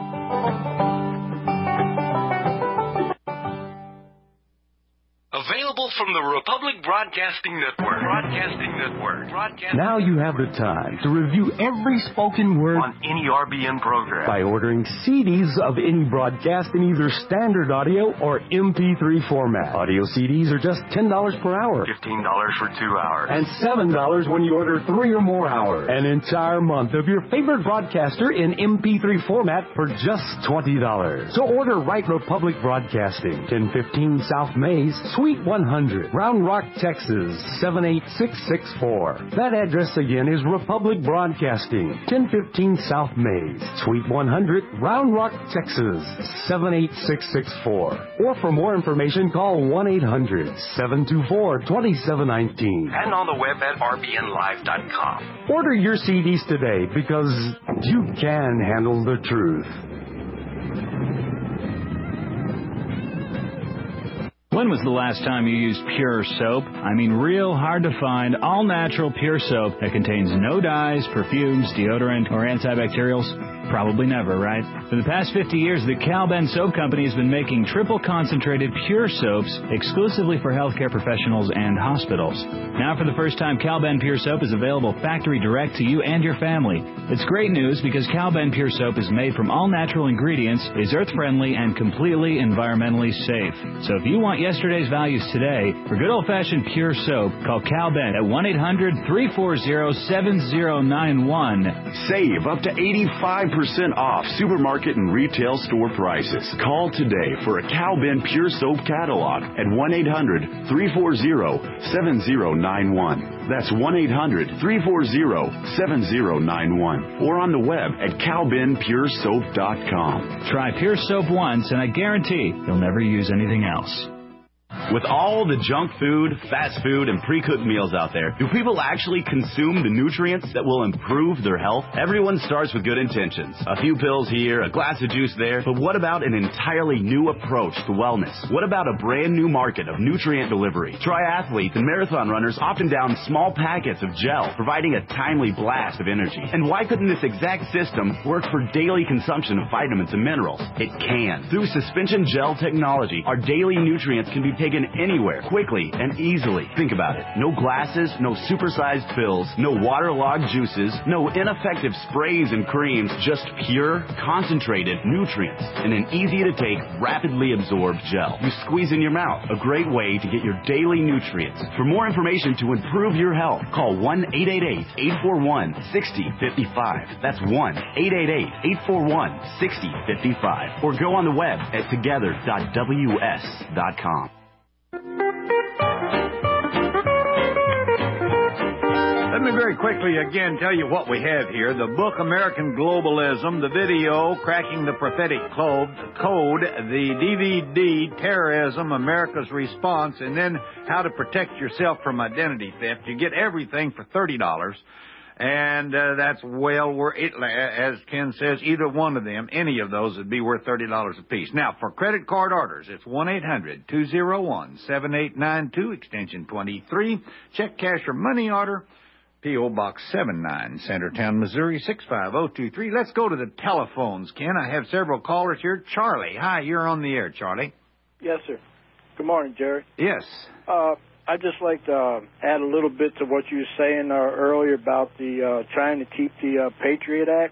Available from the Republic Broadcasting Network. Broadcasting Network. Broadcasting Now you have the time to review every spoken word on any R B N program by ordering C Ds of any broadcast in either standard audio or M P three format. Audio C Ds are just ten dollars per hour. fifteen dollars for two hours. And seven dollars when you order three or more hours. An entire month of your favorite broadcaster in M P three format for just twenty dollars. So order Right Republic Broadcasting, ten fifteen South Mays, Suite Suite one hundred, Round Rock, Texas, seven eight six six four. That address again is Republic Broadcasting, ten fifteen South Mays, Suite one hundred, Round Rock, Texas, seven eight six six four. Or for more information, call one eight hundred, seven two four, two seven one nine. And on the web at r b n live dot com. Order your C Ds today because you can handle the truth. When was the last time you used Pure soap? I mean, real hard to find, all-natural Pure soap that contains no dyes, perfumes, deodorant, or antibacterials? Probably never, right? For the past fifty years, the Cal-Ben Soap Company has been making triple-concentrated Pure soaps exclusively for healthcare professionals and hospitals. Now, for the first time, Cal-Ben Pure Soap is available factory direct to you and your family. It's great news because Cal-Ben Pure Soap is made from all-natural ingredients, is earth-friendly, and completely environmentally safe. So if you want yesterday's values today, for good old-fashioned Pure Soap, call Cal-Ben at one eight hundred, three four zero, seven zero nine one. Save up to eighty-five percent off supermarket and retail store prices. Call today for a Cal-Ben Pure Soap catalog at one eight hundred, three four zero, seven zero nine one. That's one eight hundred, three four zero, seven zero nine one. Or on the web at cal ben pure soap dot com. Try Pure Soap once, and I guarantee you'll never use anything else. With all the junk food, fast food, and pre-cooked meals out there, do people actually consume the nutrients that will improve their health? Everyone starts with good intentions. A few pills here, a glass of juice there, but what about an entirely new approach to wellness? What about a brand new market of nutrient delivery? Triathletes and marathon runners often down small packets of gel, providing a timely blast of energy. And why couldn't this exact system work for daily consumption of vitamins and minerals? It can. Through suspension gel technology, our daily nutrients can be taken anywhere, quickly and easily. Think about it. No glasses, no supersized pills, no waterlogged juices, no ineffective sprays and creams, just pure, concentrated nutrients in an easy-to-take, rapidly absorbed gel. You squeeze in your mouth. A great way to get your daily nutrients. For more information to improve your health, call one eight eight eight, eight four one, six zero five five. That's one eight eight eight, eight four one, six zero five five. Or go on the web at together dot w s dot com. Let me very quickly again tell you what we have here. The book American Globalism, the video Cracking the Prophetic Code, the D V D Terrorism, America's Response, and then How to Protect Yourself from Identity Theft. You get everything for thirty dollars. And uh, that's well worth it. As Ken says, either one of them, any of those would be worth thirty dollars a piece. Now, for credit card orders, it's one eight hundred, two oh one, seven eight nine two, extension twenty-three. Check, cash, or money order, P O. Box seventy-nine, Centertown, Missouri, six five zero two three. Let's go to the telephones, Ken. I have several callers here. Charlie. Hi, you're on the air, Charlie. Yes, sir. Good morning, Jerry. Yes. Uh, I'd just like to uh, add a little bit to what you were saying uh, earlier about the uh, trying to keep the uh, Patriot Act.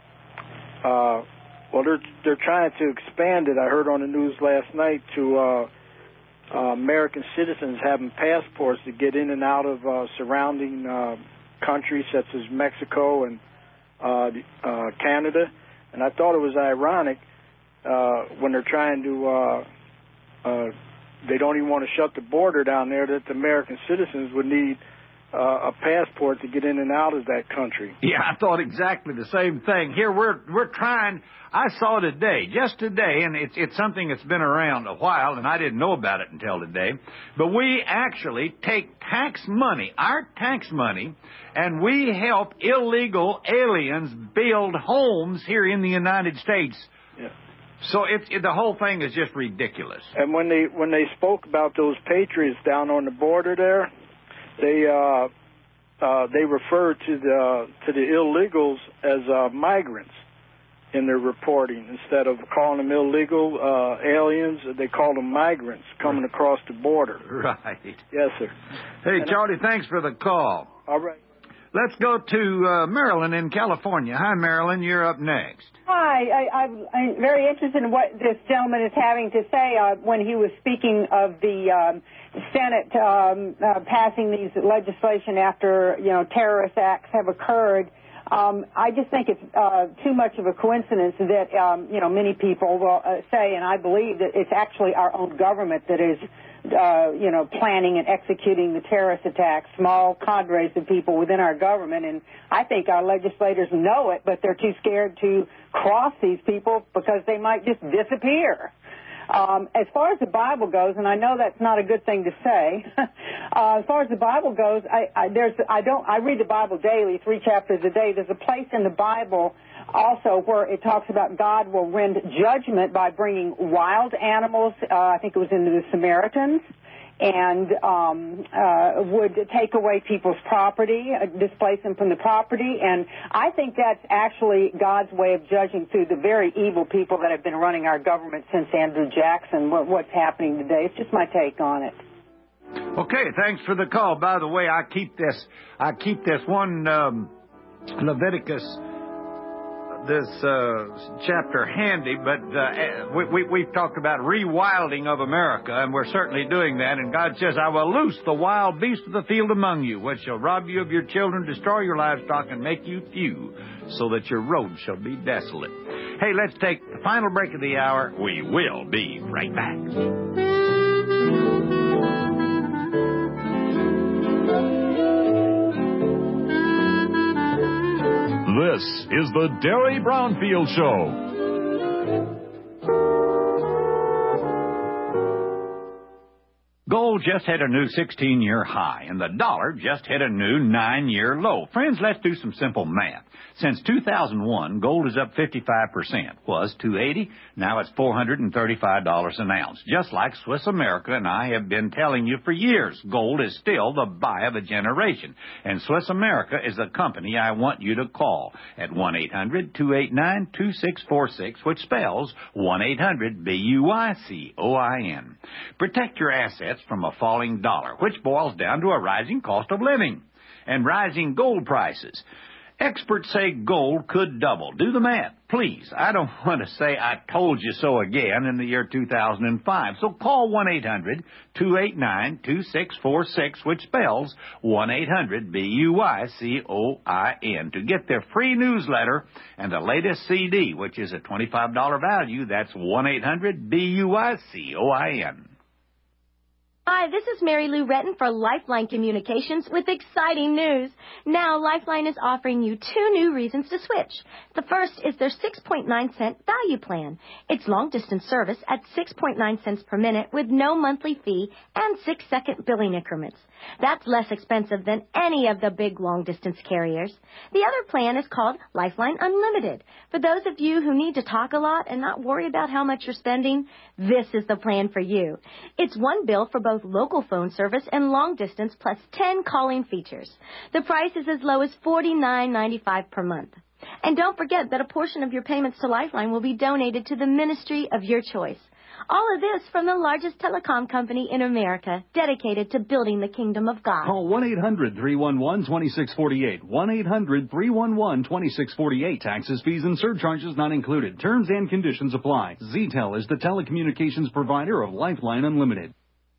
Uh, well, they're they're trying to expand it. I heard on the news last night to uh, uh, American citizens having passports to get in and out of uh, surrounding uh, countries such as Mexico and uh, uh, Canada. And I thought it was ironic uh, when they're trying to. Uh, uh, They don't even want to shut the border down there, that the American citizens would need uh, a passport to get in and out of that country. Yeah, I thought exactly the same thing. Here, we're we're trying. I saw today, just today, and it's it's something that's been around a while, and I didn't know about it until today. But we actually take tax money, our tax money, and we help illegal aliens build homes here in the United States. Yeah. So it, it, the whole thing is just ridiculous. And when they when they spoke about those patriots down on the border there, they uh, uh, they referred to the to the illegals as uh, migrants in their reporting. Instead of calling them illegal uh, aliens, they call them migrants coming across the border. Right. Yes, sir. Hey, and Charlie, I, thanks for the call. All right. Let's go to uh, Marilyn in California. Hi, Marilyn. You're up next. Hi. I, I'm, I'm very interested in what this gentleman is having to say uh, when he was speaking of the um, Senate um, uh, passing these legislation after, you know, terrorist acts have occurred. Um, I just think it's uh, too much of a coincidence that, um, you know, many people will uh, say, and I believe that it's actually our own government that is uh, you know, planning and executing the terrorist attacks, small cadres of people within our government. And I think our legislators know it, but they're too scared to cross these people because they might just disappear. Um, as far as the Bible goes, and I know that's not a good thing to say, uh, as far as the Bible goes, I, I, there's, I don't, I read the Bible daily, three chapters a day. There's a place in the Bible also where it talks about God will rend judgment by bringing wild animals. Uh, I think it was into the Samaritans. And um, uh, would take away people's property, uh, displace them from the property. And I think that's actually God's way of judging through the very evil people that have been running our government since Andrew Jackson, what, what's happening today. It's just my take on it. Okay, thanks for the call. By the way, I keep this, I keep this one um, Leviticus, this uh, chapter handy, but uh, we, we, we've talked about rewilding of America, and we're certainly doing that. And God says, I will loose the wild beasts of the field among you, which shall rob you of your children, destroy your livestock, and make you few, so that your roads shall be desolate. Hey, let's take the final break of the hour. We will be right back. This is the Derry Brownfield Show. Gold just hit a new sixteen-year high, and the dollar just hit a new nine-year low. Friends, let's do some simple math. Since two thousand one, gold is up fifty-five percent. Was two hundred eighty dollars, now it's four hundred thirty-five dollars an ounce. Just like Swiss America and I have been telling you for years, gold is still the buy of a generation. And Swiss America is the company I want you to call at one eight hundred two eight nine two six four six, which spells one eight hundred B U I C O I N. Protect your assets from a falling dollar, which boils down to a rising cost of living and rising gold prices. Experts say gold could double. Do the math, please. I don't want to say I told you so again in the year two thousand five. So call one eight hundred two eight nine two six four six, which spells one eight hundred B U I C O I N, to get their free newsletter and the latest C D, which is a twenty-five dollars value. That's one eight hundred B U I C O I N. Hi, this is Mary Lou Retton for Lifeline Communications with exciting news. Now, Lifeline is offering you two new reasons to switch. The first is their six point nine cent value plan. It's long-distance service at six point nine cents per minute with no monthly fee and six-second billing increments. That's less expensive than any of the big long-distance carriers. The other plan is called Lifeline Unlimited. For those of you who need to talk a lot and not worry about how much you're spending, this is the plan for you. It's one bill for both local phone service and long distance plus ten calling features. The price is as low as forty-nine ninety-five per month. And don't forget that a portion of your payments to Lifeline will be donated to the ministry of your choice. All of this from the largest telecom company in America, dedicated to building the kingdom of God. Call one eight hundred three one one two six four eight. one eight hundred three one one two six four eight. Taxes, fees, and surcharges not included. Terms and conditions apply. Z T E L is the telecommunications provider of Lifeline Unlimited.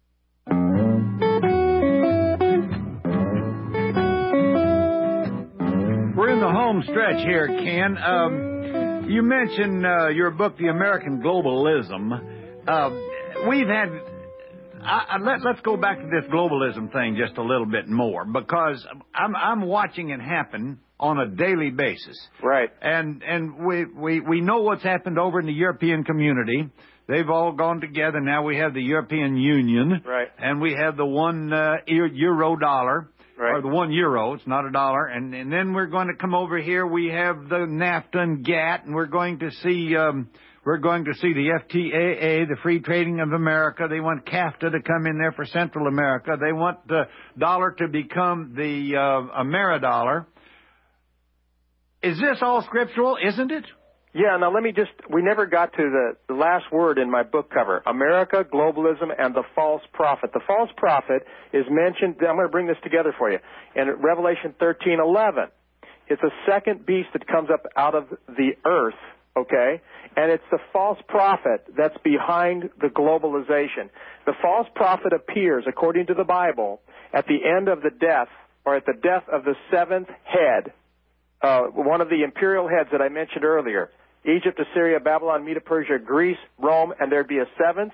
We're in the home stretch here, Ken. Um, you mentioned uh, your book, The American Globalism. Uh, we've had... I, I, let, let's go back to this globalism thing just a little bit more, because I'm, I'm watching it happen on a daily basis. Right. And and we, we, we know what's happened over in the European community. They've all gone together. Now we have the European Union. Right. And we have the one uh, euro dollar. Right. Or the one euro, it's not a dollar. And, and then we're going to come over here. We have the NAFTA and GATT, and we're going to see um, we're going to see the F T A A, the Free Trading of America. They want CAFTA to come in there for Central America. They want the dollar to become the uh, Ameridollar. Is this all scriptural, isn't it? Yeah, now let me just, we never got to the, the last word in my book cover, America, Globalism, and the False Prophet. The false prophet is mentioned, I'm going to bring this together for you, in Revelation thirteen eleven. It's a second beast that comes up out of the earth, okay? And it's the false prophet that's behind the globalization. The false prophet appears, according to the Bible, at the end of the death, or at the death of the seventh head, uh, one of the imperial heads that I mentioned earlier. Egypt, Assyria, Babylon, Medo-Persia, Greece, Rome, and there'd be a seventh.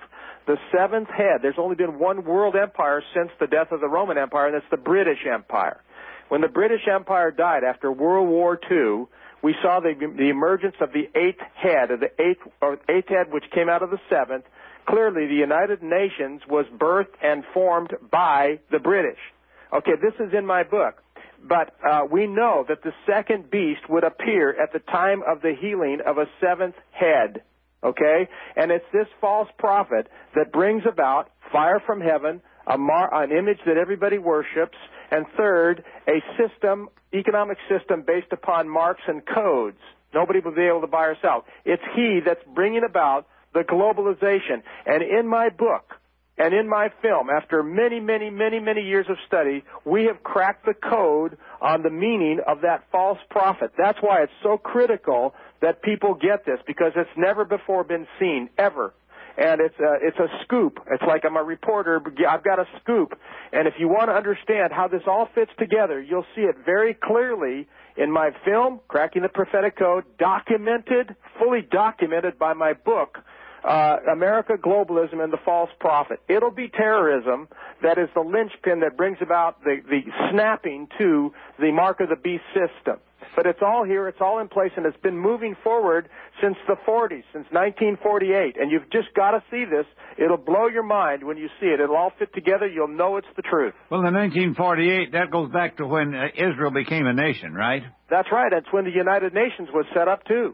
the seventh head. There's only been one world empire since the death of the Roman Empire, and that's the British Empire. When the British Empire died after World War Two, we saw the, the emergence of the eighth head, of the eighth, or eighth head, which came out of the seventh. Clearly, the United Nations was birthed and formed by the British. Okay, this is in my book. But uh, we know that the second beast would appear at the time of the healing of a seventh head. Okay? And it's this false prophet that brings about fire from heaven, a mar- an image that everybody worships, and third, a system, economic system based upon marks and codes. Nobody will be able to buy or sell. It's he that's bringing about the globalization. And in my book and in my film, after many, many, many, many years of study, we have cracked the code on the meaning of that false prophet. That's why it's so critical that people get this, because it's never before been seen, ever. And it's a, it's a scoop. It's like I'm a reporter, but I've got a scoop. And if you want to understand how this all fits together, you'll see it very clearly in my film, Cracking the Prophetic Code, documented, fully documented by my book, uh, America, Globalism, and the False Prophet. It'll be terrorism that is the linchpin that brings about the, the snapping to the mark of the beast system. But it's all here, it's all in place, and it's been moving forward since the forties, since nineteen forty-eight. And you've just got to see this. It'll blow your mind when you see it. It'll all fit together. You'll know it's the truth. Well, in nineteen forty-eight, that goes back to when uh, Israel became a nation, right? That's right. That's when the United Nations was set up, too.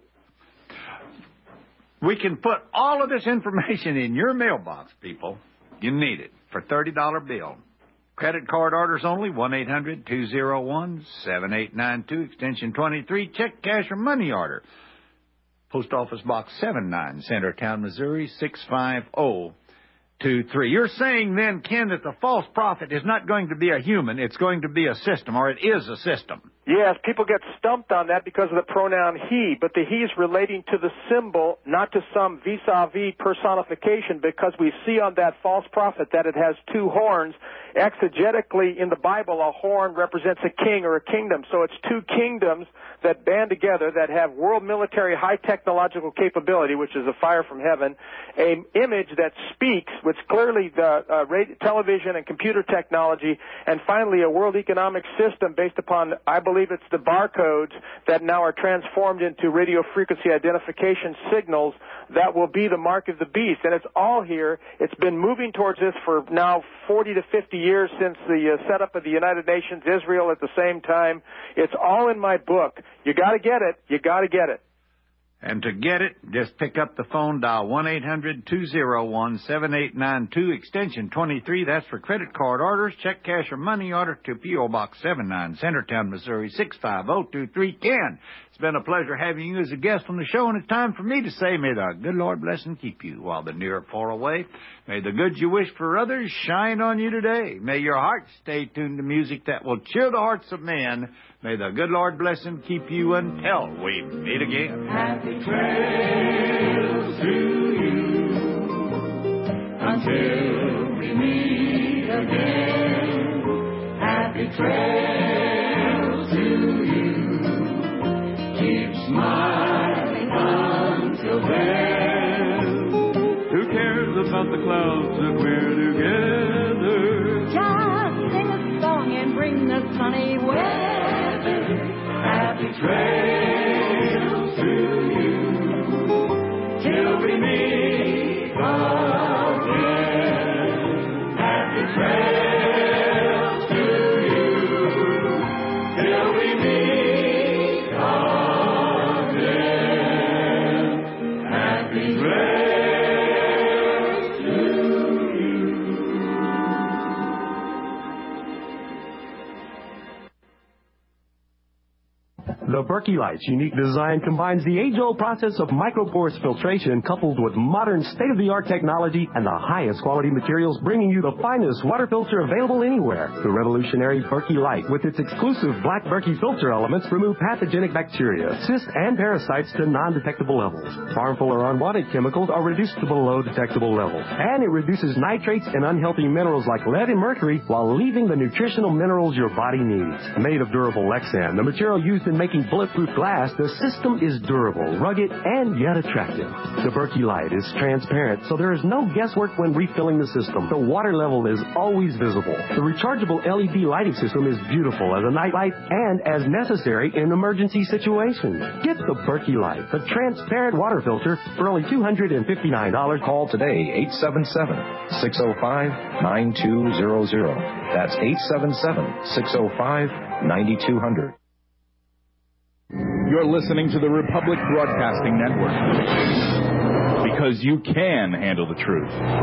We can put all of this information in your mailbox, people. You need it for a thirty dollar bill. Credit card orders only, one eight hundred two oh one seven eight nine two, extension twenty-three. Check, cash, or money order. Post Office Box seventy-nine, Centertown, Missouri, six five zero two three. You're saying then, Ken, that the false prophet is not going to be a human, it's going to be a system, or it is a system. Yes, people get stumped on that because of the pronoun he, but the he is relating to the symbol, not to some vis-a-vis personification, because we see on that false prophet that it has two horns. Exegetically, in the Bible, a horn represents a king or a kingdom, so it's two kingdoms that band together that have world military high technological capability, which is a fire from heaven, an image that speaks, which clearly the uh, radio, television and computer technology, and finally a world economic system based upon, I believe, believe it's the barcodes that now are transformed into radio frequency identification signals that will be the mark of the beast. And it's all here. It's been moving towards this for now forty to fifty years since the uh, setup of the United Nations, Israel at the same time. It's all in my book. You got to get it. You got to get it. And to get it, just pick up the phone, dial one eight hundred two oh one seven eight nine two, extension twenty-three. That's for credit card orders, check, cash, or money order to P O. Box seventy-nine, Centertown, Missouri, six five zero two three. Ken, it's been a pleasure having you as a guest on the show, and it's time for me to say, may the good Lord bless and keep you while the near are far away. May the good you wish for others shine on you today. May your heart stay tuned to music that will cheer the hearts of men. May the good Lord bless and keep you until we meet again. Happy trails to you until we meet again. Happy trails to you. Keep smiling until then. Who cares about the clouds if we're together? Just sing a song and bring the sunny weather. Happy trails to you till we meet again. Happy trails to you till we meet again. Happy trails to you. The Berkey Light's unique design combines the age-old process of microporous filtration coupled with modern state-of-the-art technology and the highest quality materials, bringing you the finest water filter available anywhere. The revolutionary Berkey Light, with its exclusive black Berkey filter elements, remove pathogenic bacteria, cysts, and parasites to non-detectable levels. Harmful or unwanted chemicals are reduced to below detectable levels. And it reduces nitrates and unhealthy minerals like lead and mercury while leaving the nutritional minerals your body needs. Made of durable Lexan, the material used in making in bulletproof glass, the system is durable, rugged, and yet attractive. The Berkey Light is transparent, so there is no guesswork when refilling the system. The water level is always visible. The rechargeable L E D lighting system is beautiful as a night light and as necessary in emergency situations. Get the Berkey Light, the transparent water filter, for only two hundred fifty-nine dollars. Call today, eight seven seven, six oh five, nine two zero zero. That's eight seven seven, six oh five, nine two zero zero. You're listening to the Republic Broadcasting Network. Because you can handle the truth.